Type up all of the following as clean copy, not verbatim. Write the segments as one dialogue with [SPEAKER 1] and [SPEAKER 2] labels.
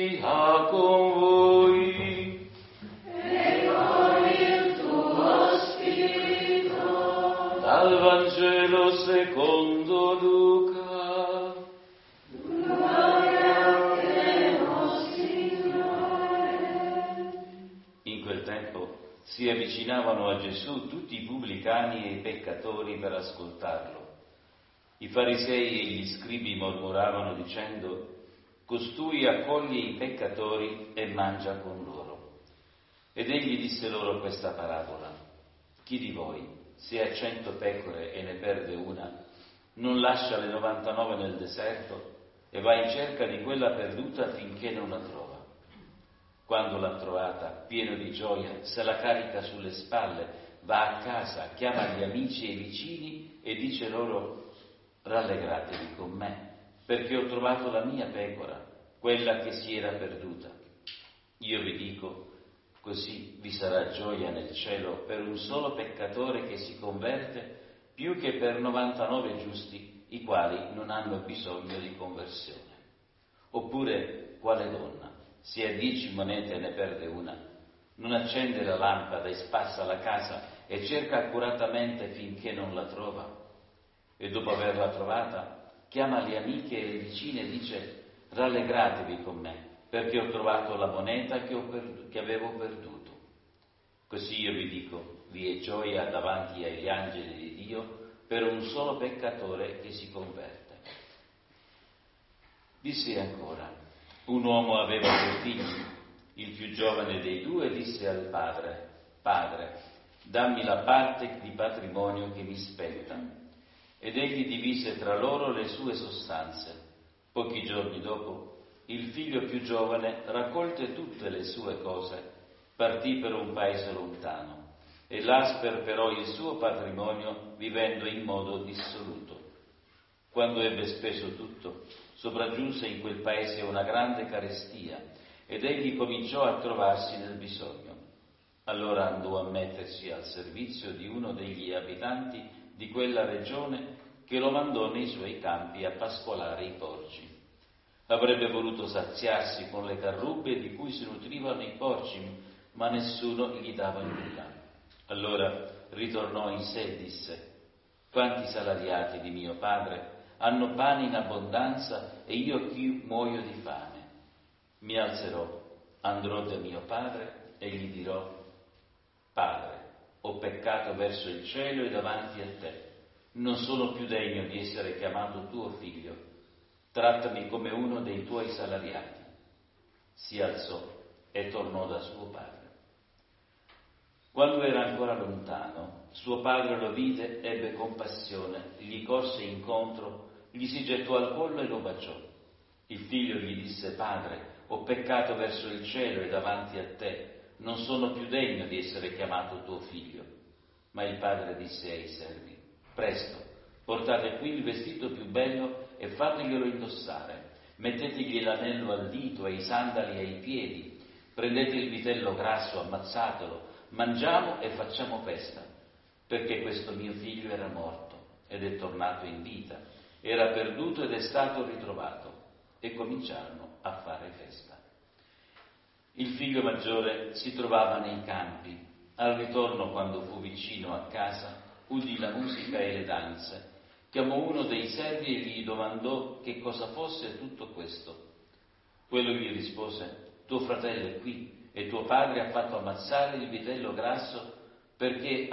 [SPEAKER 1] sia con voi.
[SPEAKER 2] E con il tuo spirito.
[SPEAKER 1] Dal Vangelo secondo Luca.
[SPEAKER 2] Gloria a te, o Signore.
[SPEAKER 1] In quel tempo si avvicinavano a Gesù tutti i pubblicani e i peccatori per ascoltarlo. I farisei e gli scribi mormoravano dicendo: costui accoglie i peccatori e mangia con loro. Ed egli disse loro questa parabola: chi di voi, se ha 100 pecore e ne perde una, non lascia le 99 nel deserto e va in cerca di quella perduta finché non la trova? Quando l'ha trovata, pieno di gioia, se la carica sulle spalle, va a casa, chiama gli amici e i vicini e dice loro: rallegratevi con me, perché ho trovato la mia pecora, quella che si era perduta. Io vi dico, così vi sarà gioia nel cielo per un solo peccatore che si converte, più che per 99 giusti, i quali non hanno bisogno di conversione. Oppure, quale donna, se ha 10 monete e ne perde una, non accende la lampada e spassa la casa e cerca accuratamente finché non la trova? E dopo averla trovata, chiama le amiche e le vicine e dice: rallegratevi con me, perché ho trovato la moneta che avevo perduto. Così io vi dico, vi è gioia davanti agli angeli di Dio per un solo peccatore che si converte. Disse ancora: un uomo aveva 2 figli. Il più giovane dei 2 disse al padre: padre, dammi la parte di patrimonio che mi spetta. Ed egli divise tra loro le sue sostanze. Pochi giorni dopo, il figlio più giovane, raccolte tutte le sue cose, partì per un paese lontano e là sperperò il suo patrimonio vivendo in modo dissoluto. Quando ebbe speso tutto, sopraggiunse in quel paese una grande carestia ed egli cominciò a trovarsi nel bisogno. Allora andò a mettersi al servizio di uno degli abitanti di quella regione, che lo mandò nei suoi campi a pascolare i porci. Avrebbe voluto saziarsi con le carrubbe di cui si nutrivano i porci, ma nessuno gli dava nulla. Allora ritornò in sé e disse: quanti salariati di mio padre hanno pane in abbondanza e io qui muoio di fame. Mi alzerò, andrò da mio padre e gli dirò: Padre, ho peccato verso il cielo e davanti a te. Non sono più degno di essere chiamato tuo figlio. Trattami come uno dei tuoi salariati. Si alzò e tornò da suo padre. Quando era ancora lontano, suo padre lo vide, ebbe compassione, gli corse incontro, gli si gettò al collo e lo baciò. Il figlio gli disse: Padre, ho peccato verso il cielo e davanti a te. Non sono più degno di essere chiamato tuo figlio. Ma il padre disse ai servi: presto, portate qui il vestito più bello e fateglielo indossare. Mettetegli l'anello al dito e i sandali ai piedi. Prendete il vitello grasso, ammazzatelo, mangiamo e facciamo festa. Perché questo mio figlio era morto ed è tornato in vita, era perduto ed è stato ritrovato. E cominciarono a fare festa. Il figlio maggiore si trovava nei campi. Al ritorno, quando fu vicino a casa, udì la musica e le danze. Chiamò uno dei servi e gli domandò che cosa fosse tutto questo. Quello gli rispose: tuo fratello è qui e tuo padre ha fatto ammazzare il vitello grasso perché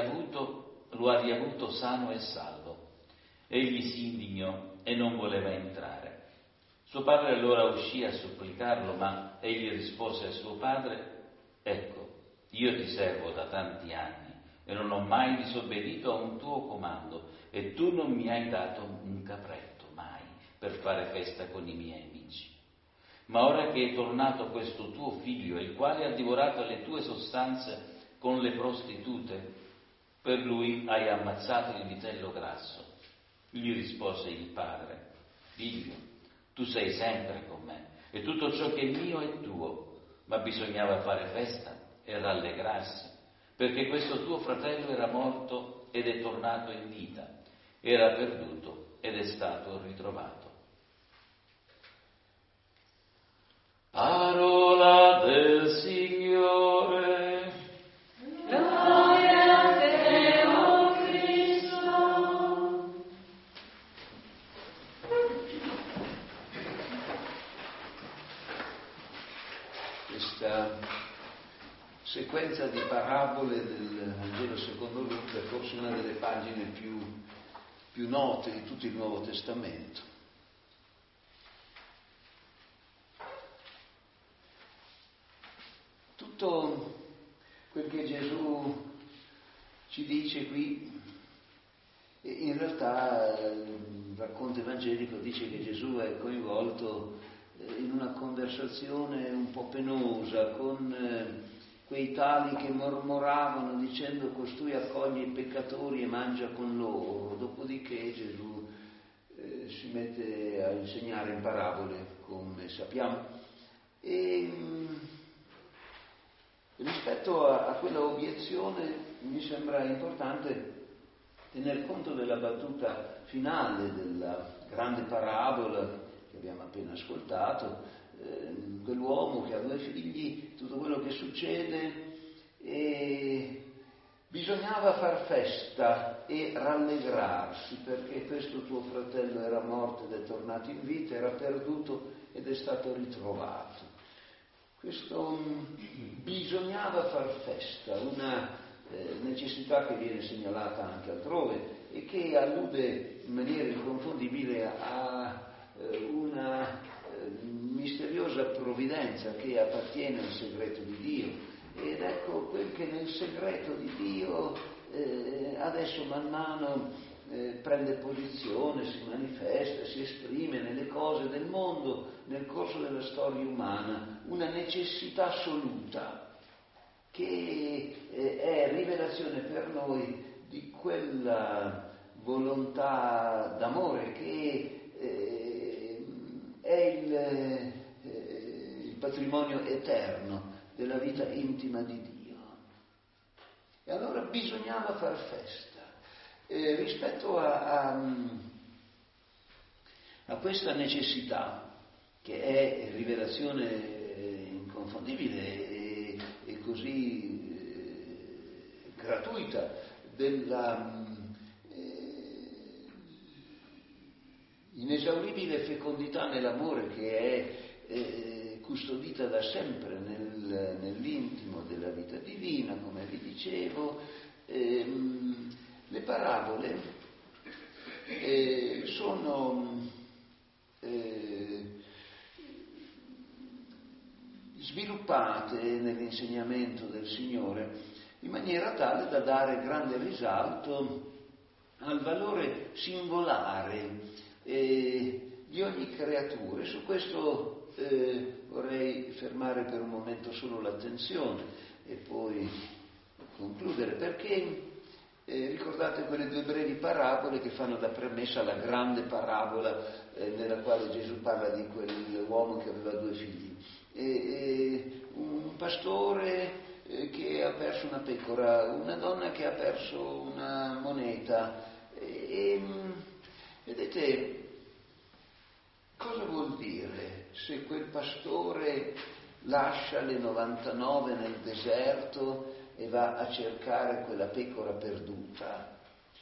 [SPEAKER 1] lo ha riavuto sano e salvo. Egli si indignò e non voleva entrare. Suo padre allora uscì a supplicarlo, ma egli rispose a suo padre: ecco, io ti servo da tanti anni e non ho mai disobbedito a un tuo comando, e tu non mi hai dato un capretto mai per fare festa con i miei amici. Ma ora che è tornato questo tuo figlio, il quale ha divorato le tue sostanze con le prostitute, per lui hai ammazzato il vitello grasso. Gli rispose il padre: figlio, tu sei sempre con me e tutto ciò che è mio è tuo, ma bisognava fare festa e rallegrarsi, perché questo tuo fratello era morto ed è tornato in vita, era perduto ed è stato ritrovato. Parola del Signore.
[SPEAKER 2] Gloria a te, o Cristo.
[SPEAKER 3] Questa sequenza di parabole del Vangelo secondo Luca è forse una delle pagine più note di tutto il Nuovo Testamento. Tutto quel che Gesù ci dice qui, in realtà il racconto evangelico dice che Gesù è coinvolto in una conversazione un po' penosa con quei tali che mormoravano dicendo: costui accoglie i peccatori e mangia con loro. Dopodiché Gesù si mette a insegnare in parabole, come sappiamo. E rispetto a quella obiezione mi sembra importante tener conto della battuta finale della grande parabola che abbiamo appena ascoltato, quell'uomo che ha 2 figli, tutto quello che succede, e bisognava far festa e rallegrarsi perché questo tuo fratello era morto ed è tornato in vita, era perduto ed è stato ritrovato. Questo bisognava far festa, una necessità che viene segnalata anche altrove e che allude in maniera inconfondibile a una misteriosa provvidenza che appartiene al segreto di Dio. Ed ecco quel che nel segreto di Dio adesso man mano prende posizione, si manifesta, si esprime nelle cose del mondo, nel corso della storia umana, una necessità assoluta che è rivelazione per noi di quella volontà d'amore che è il patrimonio eterno della vita intima di Dio. E allora bisognava far festa. Rispetto a questa necessità, che è rivelazione inconfondibile e così gratuita della inesauribile fecondità nell'amore che è custodita da sempre nell'intimo della vita divina, come vi dicevo, le parabole sono sviluppate nell'insegnamento del Signore in maniera tale da dare grande risalto al valore singolare di ogni creatura. Su questo vorrei fermare per un momento solo l'attenzione e poi concludere, perché ricordate quelle 2 brevi parabole che fanno da premessa alla grande parabola nella quale Gesù parla di quell'uomo che aveva 2 figli. Un pastore che ha perso una pecora, una donna che ha perso una moneta. Vedete, cosa vuol dire se quel pastore lascia le 99 nel deserto e va a cercare quella pecora perduta?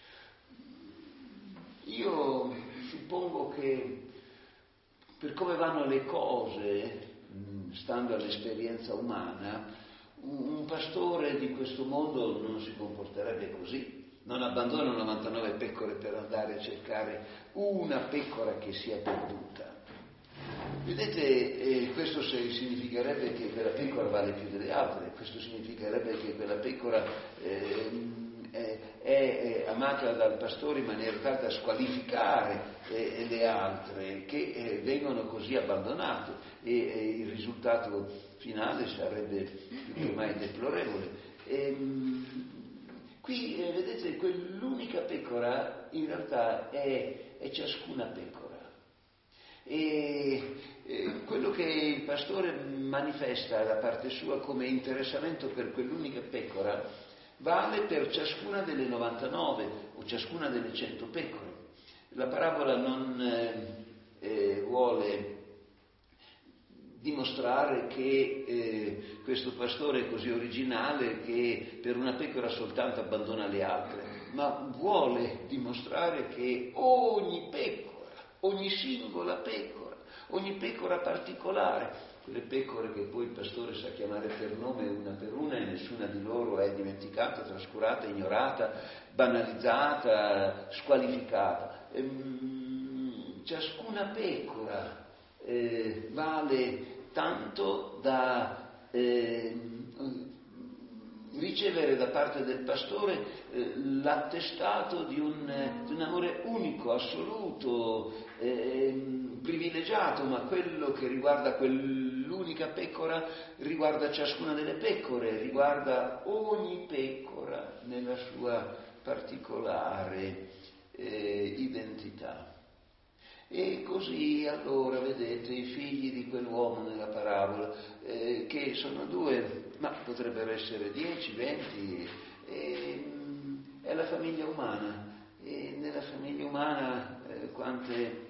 [SPEAKER 3] Io suppongo che per come vanno le cose, stando all'esperienza umana, un pastore di questo mondo non si comporterebbe così, non abbandona 99 pecore per andare a cercare una pecora che sia perduta. Vedete, questo significherebbe che quella pecora vale più delle altre, questo significherebbe che quella pecora è amata dal pastore in maniera tale da squalificare le altre che vengono così abbandonate e il risultato finale sarebbe più che mai deplorevole. Qui vedete, quell'unica pecora in realtà è ciascuna pecora. E quello che il pastore manifesta da parte sua come interessamento per quell'unica pecora vale per ciascuna delle 99 o ciascuna delle 100 pecore. La parabola non vuole dimostrare che questo pastore è così originale che per una pecora soltanto abbandona le altre, ma vuole dimostrare che ogni pecora, ogni singola pecora, ogni pecora particolare, quelle pecore che poi il pastore sa chiamare per nome una per una e nessuna di loro è dimenticata, trascurata, ignorata, banalizzata, squalificata. Ciascuna pecora vale tanto da ricevere da parte del pastore l'attestato di un amore unico, assoluto, privilegiato, ma quello che riguarda quell'unica pecora riguarda ciascuna delle pecore, riguarda ogni pecora nella sua particolare identità. E così allora vedete i figli di quell'uomo nella parabola, che sono 2, ma potrebbero essere 10, 20, è la famiglia umana. E nella famiglia umana quante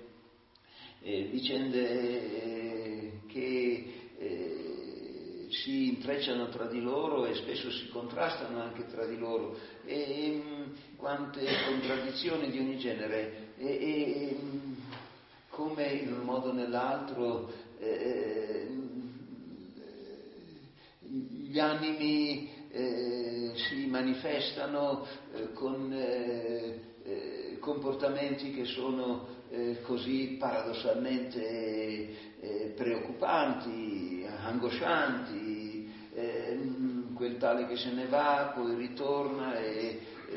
[SPEAKER 3] vicende che si intrecciano tra di loro e spesso si contrastano anche tra di loro, e quante contraddizioni di ogni genere, come in un modo o nell'altro gli animi si manifestano con comportamenti che sono così paradossalmente preoccupanti, angoscianti, quel tale che se ne va, poi ritorna e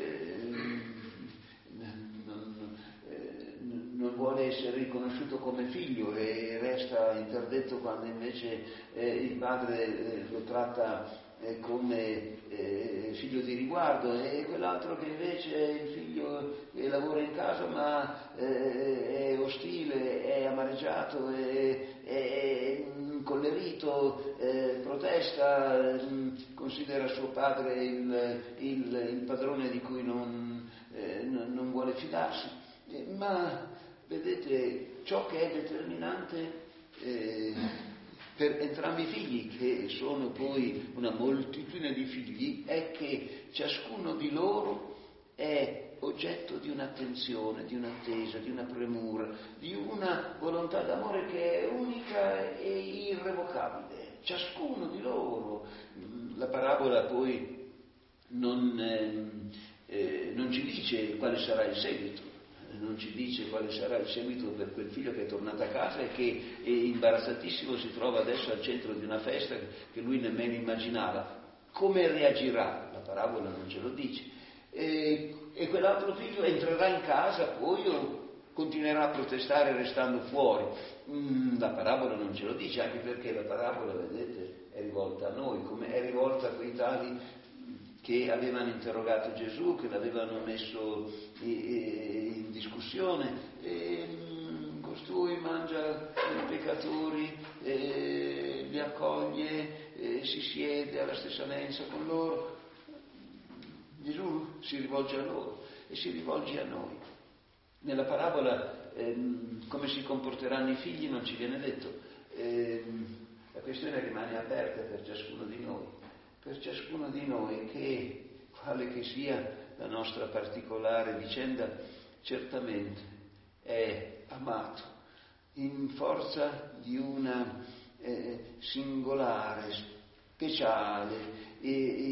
[SPEAKER 3] non vuole essere riconosciuto come figlio e resta interdetto quando invece il padre lo tratta come figlio di riguardo, e quell'altro che invece è il figlio che lavora in casa ma è ostile, è amareggiato, è incollerito, protesta, considera suo padre il padrone di cui non vuole fidarsi. Ma vedete, ciò che è determinante per entrambi i figli, che sono poi una moltitudine di figli, è che ciascuno di loro è oggetto di un'attenzione, di un'attesa, di una premura, di una volontà d'amore che è unica e irrevocabile. Ciascuno di loro. La parabola poi non ci dice quale sarà il seguito. Non ci dice quale sarà il seguito per quel figlio che è tornato a casa e che imbarazzatissimo si trova adesso al centro di una festa che lui nemmeno immaginava. Come reagirà? La parabola non ce lo dice. E quell'altro figlio entrerà in casa poi o continuerà a protestare restando fuori? La parabola non ce lo dice, anche perché la parabola, vedete, è rivolta a noi, come è rivolta a quei tali che avevano interrogato Gesù, che l'avevano messo in discussione. Costui mangia con i peccatori, li accoglie, si siede alla stessa mensa con loro. Gesù si rivolge a loro e si rivolge a noi. Nella parabola come si comporteranno i figli non ci viene detto. La questione rimane aperta per ciascuno di noi. Per ciascuno di noi, che quale che sia la nostra particolare vicenda, certamente è amato in forza di una singolare, speciale e